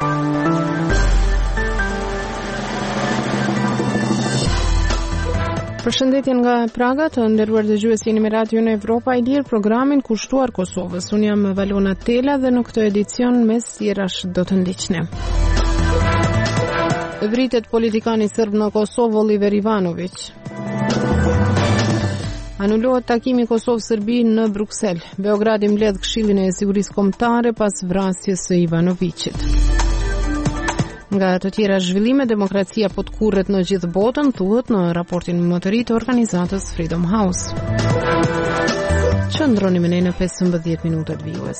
Përshëndetje nga Praga, të nderuar dëgjues, jeni me Radion Evropa e Lirë, programin kushtuar Kosovës. Unë jam Valona Tela dhe në këtë edicion mes sjerash do të ndiqni. Vritet politikani serb në Kosovë Oliver Ivanović. Anulohet takimi Kosovë-Serbi në Bruksel. Beogradi mbledh Këshillin e Sigurisë Kombëtare pas vrasjes së Ivanovićit. Nga të tjera zhvillime, demokracia po të kurret në gjithë botën, thuhet në raportin më të ri të organizatës Freedom House. Qëndroni me ne në 15 minutat vijues.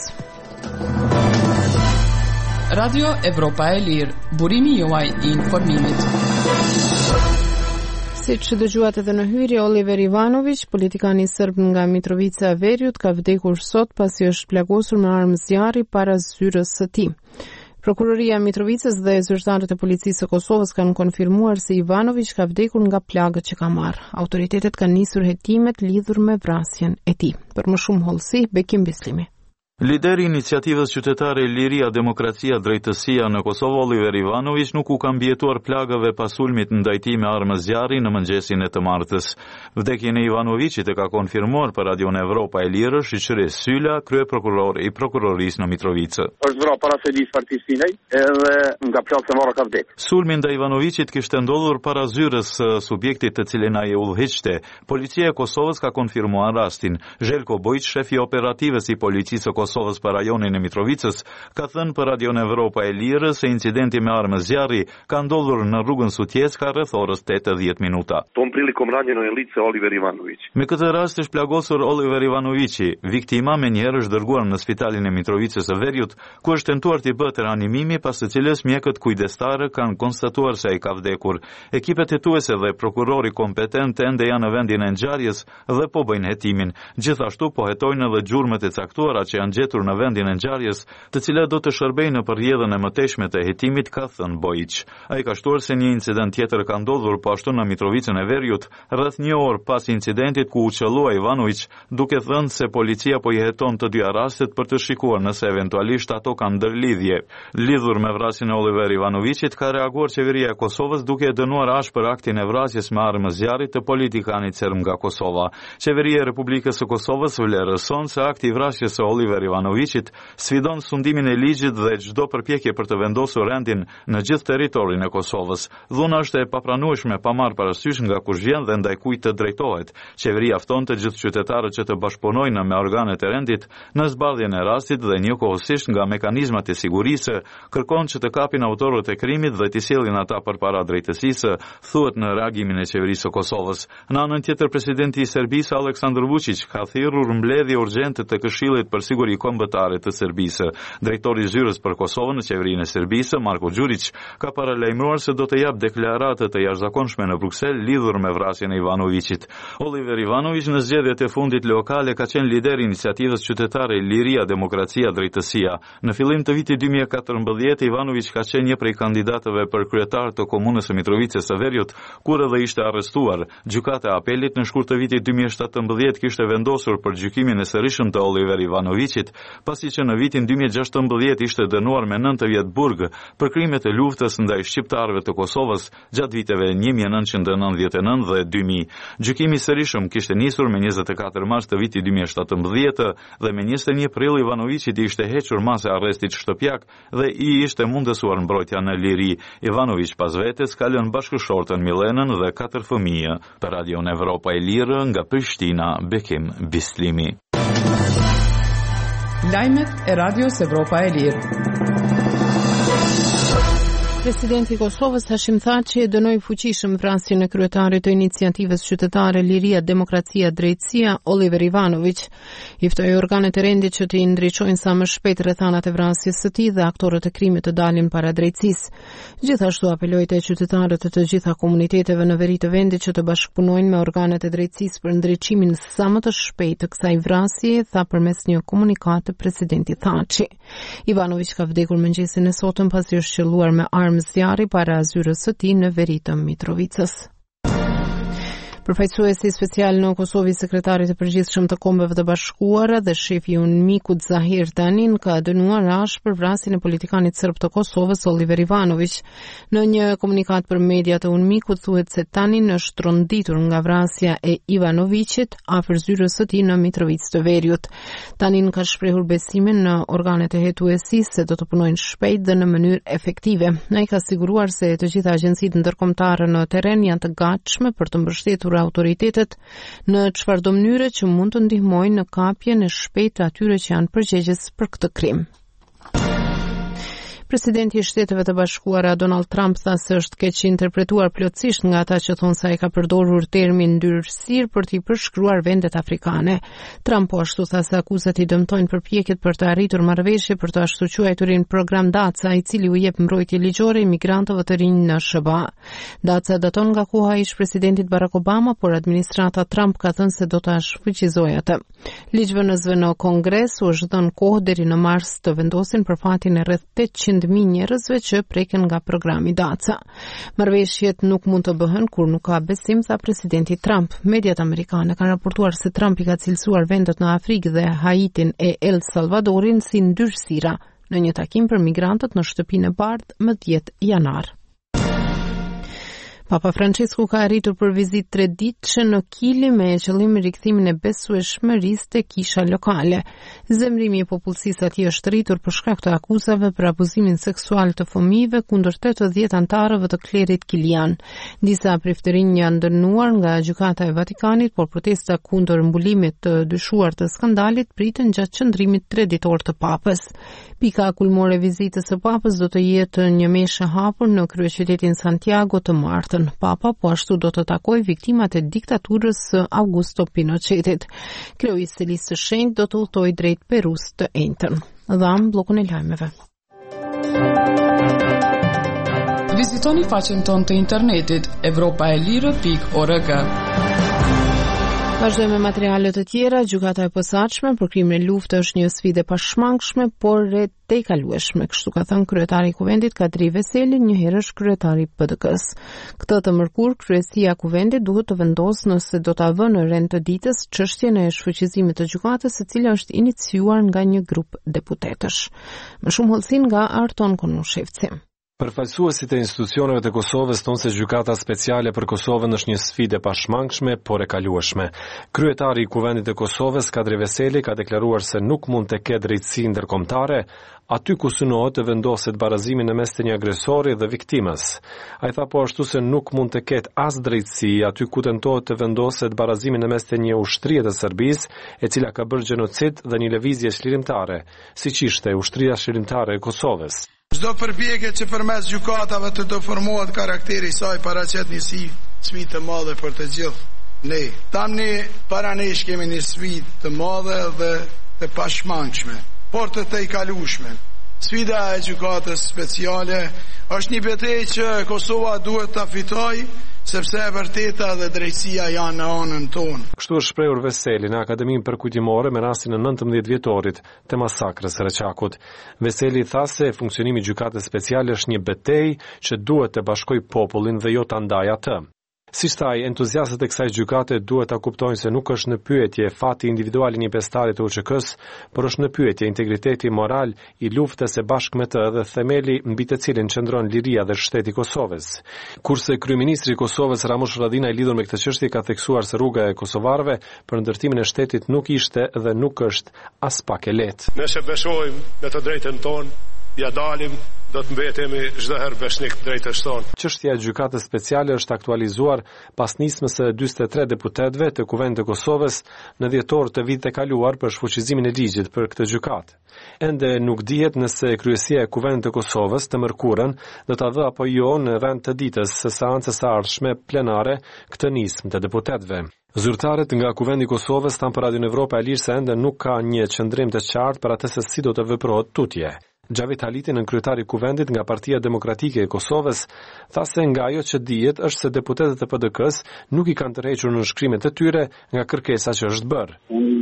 Radio Evropa e Lirë, burimi juaj i informimit. Siç dëgjuat edhe në hyrje, Oliver Ivanović, politikani serb nga Mitrovica e Veriut, ka vdekur sot pasi është plagosur me armë zjarri para zyrës së tij. Prokuroria e Mitrovicës dhe zyrtarët e policisë së Kosovës kanë konfirmuar se Ivanović ka vdekur nga plagët që ka marrë. Autoritetet kanë nisur hetimet lidhur me vrasjen e tij. Për më shumë hollësi, Bekim Bislimi. Lideri i iniciativës qytetare Liria, Demokracia, Drejtësia në Kosovë, Oliver Ivanović, nuk u ka mbietuar plagëve pas sulmit ndaj tij me armë zjarri në mëngjesin e të martës. Vdekjen e Ivanovićit e ka konfirmuar për Radion Evropa e Lirë Shiqëri Syla, kryeprokuror i prokurorisë në Mitrovicë. Është vrarë para se disë partisë edhe nga plagë se marrë ka vdek. Sulmi ndaj Ivanovićit kishte ndodhur para zyrës subjektit të cilin ai udhëhiqte. Policia e Kosovës ka konfirmuar rastin. Željko Bojić, shefi operativës i policisë Kosovës për rajonin e Mitrovicës, ka thënë për Radion Evropa e Lirë se incidenti me armë zjarri ka ndodhur në rrugën Sutjeska rreth orës 80 minuta. Tom prilikom ranjeno je lice Oliver Ivanović. Me këtë rast është plagosur Oliver Ivanovići. Viktima menjëherë është dërguar në spitalin e Mitrovicës së Veriut, ku është tentuar të bëhet reanimimi, pas së cilës mjekët kujdestarë kanë konstatuar se ai ka vdekur. Ekipet hetuese dhe prokurori kompetent ende janë në vendin e ngjarjes dhe po bëjnë hetimin. Gjithashtu po hetojnë edhe gjurmët e caktuara që janë gjetur në vendin e ngjarjes, të cilat do të shërbejnë për rrjedhën e mëtejshme të hetimit, ka thënë Bojić. Ai ka shtuar se një incident tjetër ka ndodhur po ashtu në Mitrovicën e Veriut, rreth një orë pas incidentit ku u qellua Ivanović, duke thënë se policia po i heton të dyja rastet për të shikuar nëse eventualisht ato kanë ndërlidhje. Lidhur me vrasjen e Oliver Ivanovićit, ka reaguar qeveria e Kosovës duke dënuar ashpër aktin e vrasjes me armë zjarri të politikanit serb nga Kosova. Qeveria e Republikës së Kosovës vlerëson se akti i vrasjes së Oliver Ivanovićit sfidon sundimin e ligjit dhe çdo përpjekje për të vendosur rendin në gjithë territorin e Kosovës. Dhuna është e papranueshme pa marrë parasysh nga kush vjen dhe ndaj kujt të drejtohet. Qeveria fton të gjithë qytetarët që të bashkëpunojnë me organet e rendit në zbardhjen e rastit dhe njëkohësisht nga mekanizmat e sigurisë kërkon që të kapin autorët e krimit dhe t'i sjellin ata përpara drejtësisë, thuhet në reagimin e qeverisë së Kosovës. Në anën tjetër, presidenti i Serbisë Aleksandar Vučić ka thirrur mbledhje urgjente të Këshillit për Siguri Kombëtare të Serbisë. Drejtori i zyrës për Kosovën në qeverinë e Serbisë, Marko Đurić, ka paralajmëruar se do të jap deklarate të jashtëzakonshme në Bruksel lidhur me vrasjen e Ivanovićit. Oliver Ivanović në zgjedhjet e fundit lokale ka qenë lider i iniciativës qytetare Liria, Demokracia, Drejtësia. Në fillim të vitit 2014, Ivanović ka qenë një prej kandidatëve për kryetar të komunës së Mitrovicës së Veriut, kur edhe ishte arrestuar. Gjykata e apelit në shkurt të vitit 2017 kishte vendosur për gjykimin e sërishëm të Oliver Ivanovićit, pasi që në vitin 2016 ishte dënuar me 9 vjet burg për krimet e luftës ndaj shqiptarëve të Kosovës gjatë viteve 1999 dhe 2000. Gjykimi i sërishëm kishte nisur me 24 mars të vitit 2017 dhe me 21 prill Ivanovićit ishte hequr mas e arrestit shtëpiak dhe i ishte mundësuar mbrojtja në liri. Ivanović pas vetes ka lënë bashkëshortën Milenën dhe 4 fëmijë. Për Radion Evropa e Lirë nga Prishtina, Bekim Bislimi. Lajmet e Radios Evropa e Lirë. Presidenti i Kosovës Hashim Thaçi e dënoi fuqishëm vrasjen e kryetarit të iniciativës qytetare Liria, Demokracia, Drejtësia, Oliver Ivanović. I ftoi organet e rendit që të ndriçojnë sa më shpejt rrethanat e vrasjes së tij dhe aktorët e krimit të dalin para drejtësisë. Gjithashtu apeloi te qytetarët të gjitha komuniteteve në veri të vendit që të bashkëpunojnë me organet e drejtësisë për ndriçimin sa më të shpejtë të kësaj vrasje, tha përmes një komunikate presidenti Thaçi. Ivanović ka vdekur mëngjesin e sotëm pasi është qelluar me armë zjarri para zyrës së tij në veri të Mitrovicës. Përfaqësuesi special në Kosovë i sekretarit të përgjithshëm të Kombeve të Bashkuara dhe shefi i UNMIK-ut Zahir Tanin ka dënuar ashpër vrasjen e politikanit serb të Kosovës Oliver Ivanović. Në një komunikat për mediat e UNMIK-ut thuhet se Tanin është tronditur nga vrasja e Ivanovićit afër zyrës së tij në Mitrovicë të Veriut. Tanin ka shprehur besimin në organet e hetuesisë se do të punojnë shpejt dhe në mënyrë efektive. Ai ka siguruar se të gjitha agjencitë ndërkombëtare në terren janë të gatshme për të mbështetur autoritetet në çfarëdo mënyre që mund të ndihmojnë në kapjen e shpejtë atyre që janë përgjegjës për këtë krim. Presidenti i Shteteve të Bashkuara Donald Trump tha se është keq interpretuar plotësisht nga ata që thonë se ai ka përdorur termin ndyrësirë për t'i përshkruar vendet afrikane. Trump po ashtu tha se akuzat i dëmtojnë përpjekjet për të arritur marrëveshje për të ashtu quajturin program Daca, i cili u jep mbrojtje ligjore imigrantëve të rinj në SBA. Daca daton nga koha e ish-presidentit Barack Obama, por administrata Trump ka thënë se do ta shfuqizojë atë. Ligjvënësve në Kongres u është dhënë kohë deri në mars të vendosin për fatin e rreth 800.000 njerëzve që preken nga programi Daca. Marrëveshjet nuk mund të bëhen kur nuk ka besim, tha presidenti Trump. Mediat amerikane kanë raportuar se Trump i ka cilësuar vendet në Afrikë dhe Haitin e El Salvadorin si ndyrësira në një takim për migrantët në shtëpinë e bardhë më 10 janar. Papa Francesku ka arritur për vizitë 3 ditëshe në Kili me qëllim rikthimin e besueshmërisë te kisha lokale. Zemrimi i popullsisë atij është rritur për shkak të akuzave për abuzimin seksual të fëmijëve kundër 80 antarëve të klerit kilian. Disa priftërinj janë dënuar nga gjykata e Vatikanit, por protesta kundër mbulimit të dyshuar të skandalit priten gjatë qëndrimit 3 ditor të Papës. Pika kulmore e vizitës së Papës do të jetë një meshë hapur në kryeqytetin Santiago të martën. Papa po ashtu do të takoj viktimat e diktaturës së Augusto Pinochetit. Kryeisi i Listë së Shenjtë do të udhtojë drejt Perus të enjtën. Dham bllokun e lajmeve. Vizitoni faqen tonë të internetit europaelire.org. Vazhdojmë me materiale të tjera. Gjykata e posaçme për krimin e luftë është një sfidë e pashmangshme, por e tejkalueshme, kështu ka thënë kryetari i Kuvendit Kadri Veseli, një herësh kryetari i PDK-s. Këtë të mërkur, kryesia e Kuvendit duhet të vendosë nëse do ta vënë në rend të ditës çështjen e shfuqizimit të gjykatës, e cila është iniciuar nga një grup deputetësh. Më shumë hollësin nga Arton Konushevci. Përfaqësuesit e institucioneve të Kosovës thonë se gjykata speciale për Kosovën është një sfidë e pashmangshme, por e kalueshme. Kryetari i Kuvendit të Kosovës, Kadri Veseli, ka deklaruar se nuk mund të ketë drejtësi ndërkombëtare aty ku synohet të vendoset barazimin në mes të një agresori dhe viktimës. Ai tha po ashtu se nuk mund të ketë as drejtësi aty ku tentohet të vendoset barazimin në mes të një ushtrie të Serbisë, e cila ka bërë gjenocid dhe një lëvizje çlirimtare, siç ishte ushtria çlirimtare e Kosovës. Çdo përpjekje që përmes gjykatave të deformohet karakteri i saj paraqet një sfidë të madhe për të gjithë ne. Tani para nesh kemi një sfidë të madhe dhe të pashmangshme, por të tejkalueshme. Sfida e gjykatës speciale është një betejë që Kosova duhet ta fitojë, sepse e vërteta dhe drejtësia janë në anën tonë. Kështu është shprehur Veseli në Akademinë Përkujtimore me rastin e 19 vjetorit të masakrës së Reçakut. Veseli tha se funksionimi i gjykatës speciale është një betejë që duhet të bashkojë popullin dhe jo ta ndajë atë. Si thaj, entuziastët e kësaj gjykate duhet ta kuptojnë se nuk është në pyetje fati individual i një pestari të UÇK-s, por është në pyetje integriteti moral i luftës së bashkë me të dhe themeli mbi të cilin qëndron liria dhe shteti i Kosovës. Kurse kryeministri i Kosovës Ramush Haradinaj lidhur me këtë çështje ka theksuar se rruga e kosovarëve për ndërtimin e shtetit nuk ishte dhe nuk është as pak e lehtë. Nëse besojmë në të drejtën tonë, ja dalim, do të mbetemi çdo herë besnik drejtës tonë. Çështja e gjykatës speciale është aktualizuar pas nismës së 43 deputetëve të Kuvendit të Kosovës në dhjetor të vitit të kaluar për shfuqizimin e ligjit për këtë gjykatë. Ende nuk dihet nëse kryesia e Kuvendit të Kosovës të mërkurën do ta dhë apo jo në rend të ditës së seancës së ardhshme plenare këtë nismë të deputetëve. Zyrtarët nga Kuvendi i Kosovës thanë për Radion Evropa e Lirë se ende nuk ka një qëndrim të qartë për atë se si do të veprohet tutje. Xhavit Haliti, në kryetari i Kuvendit nga Partia Demokratike e Kosovës, tha se nga ajo që dihet është se deputetët e PDK-s nuk i kanë tërhequr në shkrimet e tyre nga kërkesa që është bërë. Unë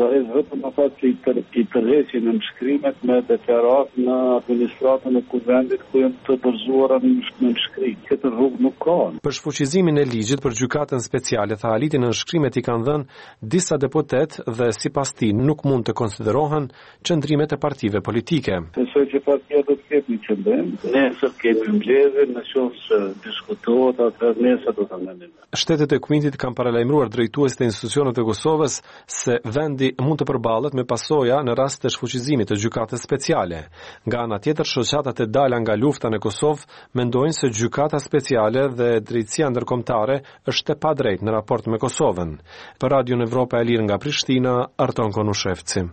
vëzërisë vetëm ata që i tërheqin në shkrimet me deklarat në administratën e kuvendit ku janë të dorëzuara në shkrim. Këtë rrugë nuk ka. Për shfuqizimin e ligjit për gjykatën speciale, tha Haliti, në shkrimet i kanë dhënë disa deputet dhe sipas tij nuk mund të konsiderohen qëndrimet e partive politike. Besoj që partia do të ketë një qëndrim. Nesër kemi mbledhje, në qoftë se diskutohet atë nesër do ta ndajmë. Shtetet e Kuintit kanë paralajmëruar drejtuesit e institucioneve të Kosovës se vendi mund të përballet me pasoja në rast të shfuqizimit të gjykatës speciale. Nga ana tjetër, shoqatat e dala nga lufta në Kosovë mendojnë se gjykata speciale dhe drejtësia ndërkombëtare është e padrejtë në raport me Kosovën. Për Radion Evropa e Lirë nga Prishtina, Arton Konushevci.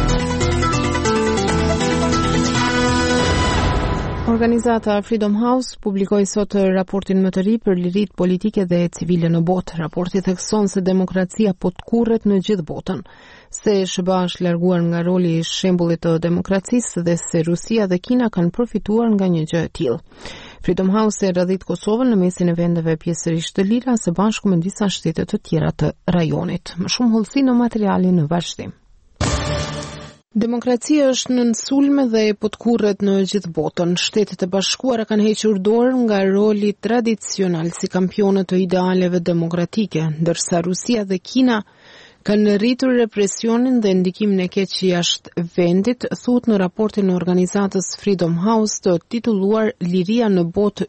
Organizata Freedom House publikoi sot raportin më të ri për liritë politike dhe civile në botë. Raporti thekson se demokracia po të kurret në gjithë botën, se SBA është larguar nga roli i shembullit të demokracisë dhe se Rusia dhe Kina kanë përfituar nga një gjë e tillë. Freedom House e radhit Kosovën në mesin e vendeve pjesërisht të lira së bashku me disa shtete të tjera të rajonit. Më shumë hollësi në materialin në vazhdim. Demokracia është në sulme dhe po të kurret në gjithë botën. Shtetet e Bashkuara kanë hequr dorën nga roli tradicional si kampionët të idealeve demokratike, ndërsa Rusia dhe Kina kanë rritur represionin dhe ndikimin e keq jashtë vendit, thuhet në raportin e organizatës Freedom House të titulluar Liria në botë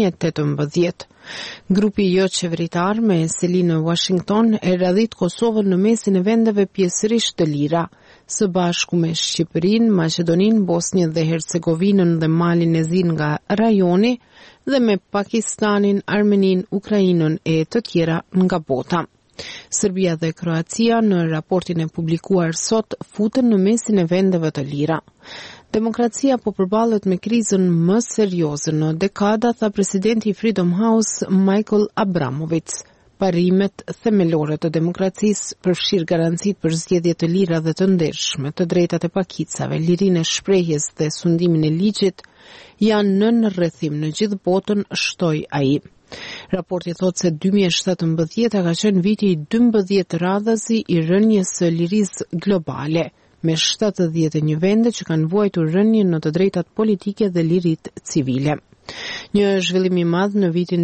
2018. Grupi jo qeveritar me selinë në Washington e radhit Kosovën në mesin e vendeve pjesërisht të lira, së bashku me Shqipërinë, Maqedoninë, Bosnjën dhe Hercegovinën dhe Malin e Zi nga rajoni dhe me Pakistanin, Armeninë, Ukrainën e të tjera nga bota. Serbia dhe Kroacia në raportin e publikuar sot futen në mesin e vendeve të lira. Demokracia po përballet me krizën më serioze në dekada, tha presidenti i Freedom House Michael Abramovic. Parimet themelore të demokracisë përfshirë garancitë për zgjedhje të lira dhe të ndershme, të drejtat e pakicave, lirinë e shprehjes dhe sundimin e ligjit janë në rrethim në gjithë botën, shtoi ai. Raporti thotë se 2017 ka qenë viti i 12 radhazi i rënjes së lirisë globale, me 71 vende që kanë vuajtur rënjen në të drejtat politike dhe liritë civile. Një zhvillim i madh në vitin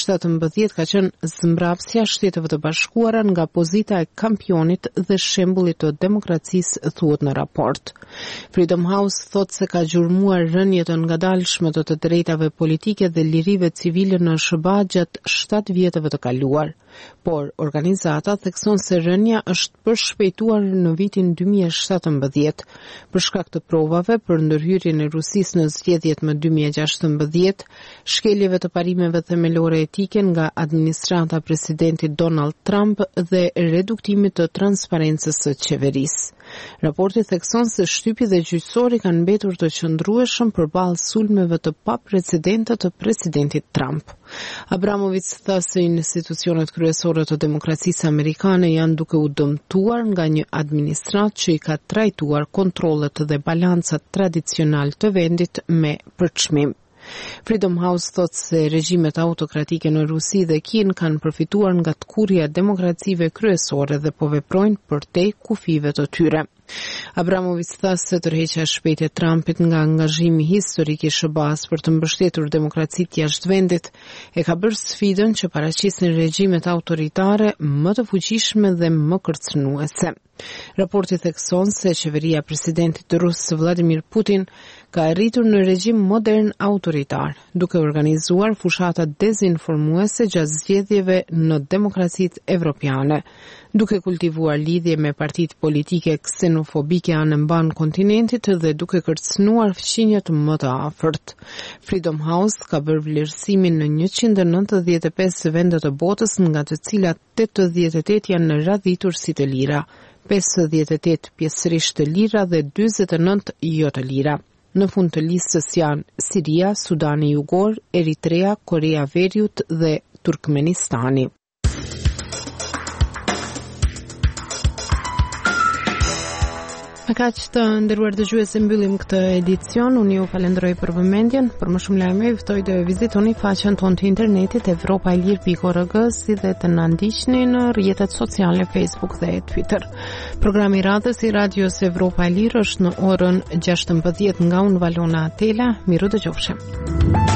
2017 ka qenë zmbrapsja Shteteve të Bashkuara nga pozita e kampionit dhe shembullit të demokracisë, thuhet në raport. Freedom House thotë se ka gjurmuar rënje të ngadalshme të drejtave politike dhe lirive civile në SBA gjatë 7 vjetëve të kaluar. Por organizata thekson se rënja është përshpejtuar në vitin 2017 për shkak të provave për ndërhyrjen e Rusisë në zgjedhjet më 2016, shkeljeve të parimeve themelore etike nga administrata presidentit Donald Trump dhe reduktimit të transparencës së qeverisë. Raporti thekson se shtypi dhe gjyqësori kanë mbetur të qëndrueshëm përballë sulmeve të paprecedente të presidentit Trump. Abramovic tha se institucionet kryesore të demokracisë amerikane janë duke u dëmtuar nga një administratë që i ka trajtuar kontrollet dhe balancat tradicional të vendit me përçmim. Freedom House thotë se regjimet autokratike në Rusi dhe Kinë kanë përfituar nga tkurrja e demokracive kryesore dhe po veprojnë përtej kufive të tyre. Abramovic tha se tërheqja e shpejtë e Trumpit nga angazhimi historik i SBA-s për të mbështetur demokracitë jashtë vendit e ka bërë sfidën që paraqisin regjimet autoritare më të fuqishme dhe më kërcënuese. Raporti thekson se qeveria presidentit rus Vladimir Putin ka arritur në regjim modern autoritar, duke organizuar fushata dezinformuese gjatë zgjedhjeve në demokracitë evropiane, duke kultivuar lidhje me partitë politike ksenofobike anëmban kontinentit dhe duke kërcënuar fqinjet më të afërt. Freedom House ka bërë vlerësimin në 195 vende të botës, nga të cilat 88 janë radhitur si të lira, 58 pjesërisht të lira dhe 49 jo të lira. Në fund të listës janë Siria, Sudani Jugor, Eritrea, Korea Veriut dhe Turkmenistani. Me kaq të nderuar dëgjues mbyllim këtë edicion. Unë ju falenderoj për vëmendjen. Për më shumë lajme ju ftoj të vizitoni faqen tonë të internetit evropailir.org si dhe të na ndiqni në rrjetet sociale Facebook dhe Twitter. Programi i radhës i Radios Evropa e Lirë është në orën 16 nga unë Valona Atela. Miru dëgjofshim.